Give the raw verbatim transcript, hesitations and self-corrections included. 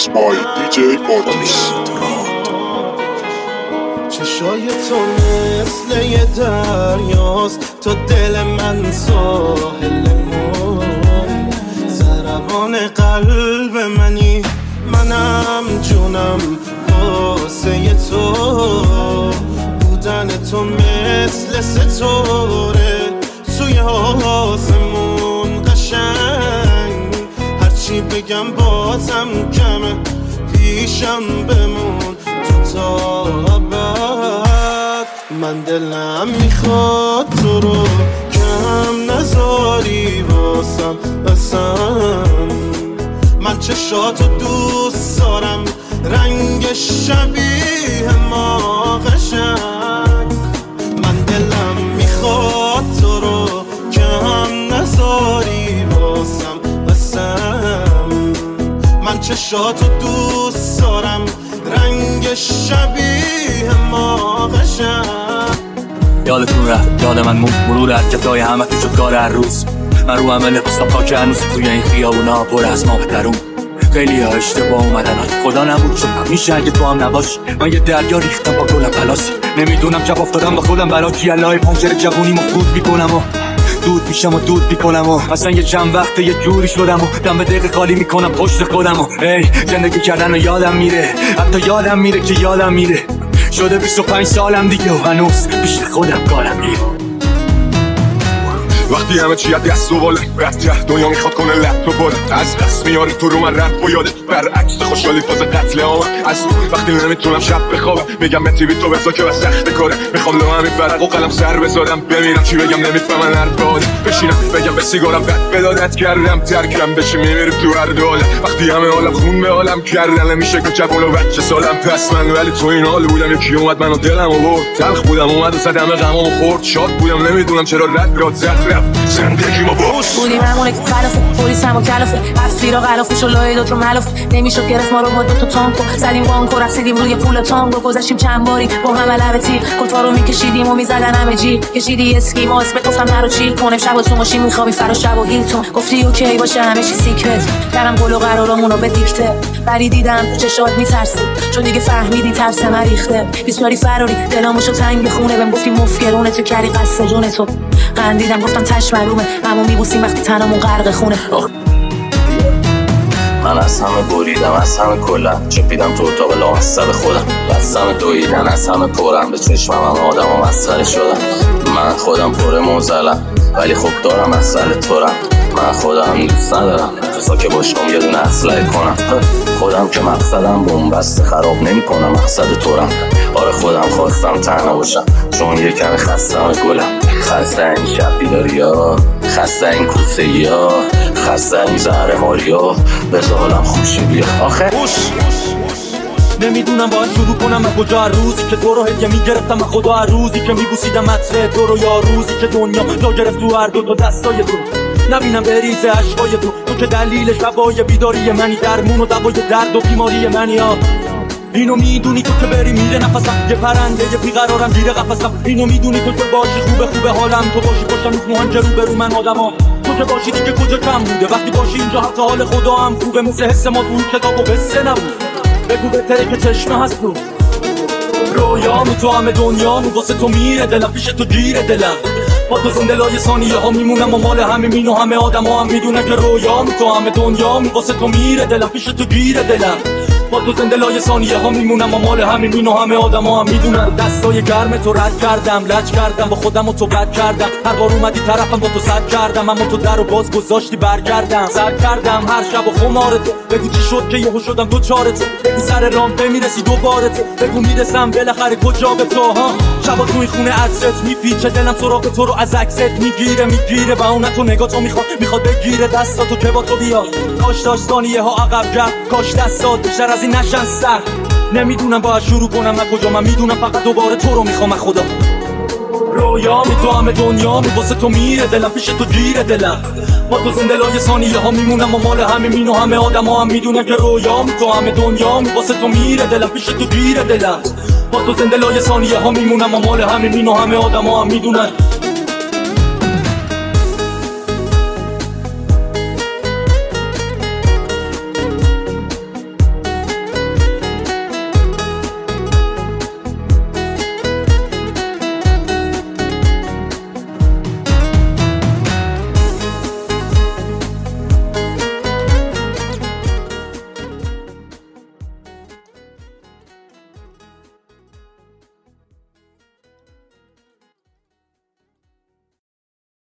Mixed by دی جی Pontus. چشای تو مثل یه دریاست، تو دل من ساحلمون، ضربان قلب منی، منم جونم واسه تو، بودن تو مثل ستاره توی آسمون قشنگ، هرچی بگم بازم کمه، پیشم بمون تو تا ابد. من دلم میخواد تو رو کم نذاری واسم اصلا، من چشاتو دوست دارم رنگ شبیه ما قشنگ، من دلم میخواد تو رو کم نذاری واسم اصلا، من چشاتو دوست دارم رنگ شبیه ما قشنگ. یادتون رفت یاد من موند مرور حرکتای همه تو شد کار هر روز، من رو عمل پستم پاک هنوز توی این خیابونا پر از ما بهترون، خیلی ها اشتباه اومدن خدا نبود شد همیشه اگه تو هم نباشی، من یه دریا ریختم با گلم پلاسی، نمیدونم جب افتادم با خودم برا کی الهی پنجره جوونی مفقود میکنم و دود میشم و دود میکنم و اصلا یه چند وقته یه جوری شدم و دم به دقیقه خالی میکنم پشت خودم و ای زندگی کردن و یادم میره، حتی یادم میره که یادم میره، شده بیست و پنج سالم دیگه و هنوز پیش خودم کارم میره. وقتی همه چی دست و بالا رد دنیا میخواد کنه لط و بالا، از دست میاره تو رو من رد و یاده، برعکس خوشحالی فاز قتل عام از وقتی نمیتونم شب بخوابم، میگم به تیوی تو بسا که بس سخت کاره، میخوام لو همین فرق و قلم سر بذارم، بمیرم چی بگم نمیفهمن حرف باده، بشینم بگم به سیگارم بد بدادت کردم، ترکم بشی میمیرم تو هر دوله، وقتی همه حالم خون به حالم کردن نمیشه که جوون و بچه سالم پس من، ولی تو این حال بودم یکی اومد منو دلم و برد، تلخ بودم اومد و زدم غمامو خورد، شاد بودم نمیدونم چرا رد راد زد زندگی ما باش بودیم همونه که خلافه پولیس هم و کلافه هفتی را غلافه شو لای دوت رو ملافه نمیشد گرفت ما رو با دوتا تانکو، زدیم بانکو رفتیدیم روی پول تانگو، گذاشتیم چند باری با هم لبه تیر کتا رو میکشیدیم و میزدن همه جی، کشیدی اسکیما اسمت گفتم نرو چیل کنم، شب و تو ماشین میخوابی فرا شب و هیلتون، گفتی اوکی باشه همه چی سیکرت، کردم گل و قرارمونو به دیکته، ولی دیدم تو چشات میترسی چون دیگه فهمیدی ترس من ریخته، بیسپاری فراری دلاموشو تنگ خونه، بهم گفتی مفکرونه تو کری قصد جون تو، قندیدم گفتم تش معلومه همو میبوسیم وقتی تنمون غرق خونه. من از همه بریدم از همه کلم، چپیدم تو اتاق لامصب خودم، بستم دویدن از همه پرم، به چشمم هم آدم و مسخره شدم، من خودم پر موزلم ولی خب دارم مسئله تورم، من خودم دوست ندارم تو ساکه باشم یه دونه اسلحه کنم، خودم که مقصدم بومبست خراب نمی کنم مقصد تورم، آره خودم خواستم تنها باشم چون یه کم خستم گلم، خسته این شب بیداری ها، خسته این کوسه ها، خسته این زهر ماری ها، بذار حالم خوشی بیا آخه نمیدونم باید شروع کنم من کجا، هر روزی که تو رو هدیه میگرفتم من خدا، هر روزی که میبوسیدم مطره تو رو، یا روزی که دنیا جا گرفت تو هر دو تا دستای تو، نبینم بریزه عشقای تو، تو که دلیل شبای بیداری منی، درمون و دوای درد و بیماری منی ها، اینو میدونی تو که بری میره نفسم، یه پرنده یه بیقرارم زیر قفسم، اینو میدونی تو که باشی خوبه خوبه حالم، تو باشی پشتم نیست مهنجه رو برو من آدم، تو که باشی دیگه کجا کم بوده، وقتی باشی اینجا حتی حال خدا هم خوبه، مثل حس ما تو کتاب و قصه نبود، بگو بهتره که چشمه هست تو رویامو، تو همه دنیامو واسه تو میره دلم، پیش تو گیره دلم، با تو زنده لای ثانیه ها میمونم و مال همه مین و همه آدم ها هم میدونن که رویامو، تو همه دنیامو واسه تو میره دلم، پیش تو گیره دلم، با تو زنده لای ثانیه ها میمونم و مال همه مین و همه آدم ها هم میدونن، دستای گرم تو رد کردم لج کردم با خودم و تو بد کردم، هر بار اومدی طرفم با تو صد کردم، اما تو در و باز گذاشتی برگردم، سر کردم هر شب و خمارت، بگو چی شد که یهو شدم دو چارت، بگو سر رامپه میرسی دوبارت، بگو میرسم بالاخره کجا به تو ها، شبا تو این خونه عطرت میپیچه دلم سراغ تو رو از عکست میگیره میگیره و اون تو نگاه تو میخواد میخواد بگیره دستاتو که با تو بیاد، کاش داشت ثانیه ها عقب کرد، کاش دستات بیشتر از این نشن سر، نمیدونم باید شروع کنم من کجا، من میدونم فقط دوباره تو رو میخوام خدا، رویامی تو همه دنیامی واسه تو میره دلم، پیش تو گیره دلم، با تو زنده لای ثانیه ها میمونم و مال همه مین و همه آدم ها هم میدونن که رویامی تو همه دنیامی واسه تو میره دلم، پیش تو گیره دلم، با تو زنده لای ثانیه ها میمونم و مال همه مین و همه آدم ها هم میدونن.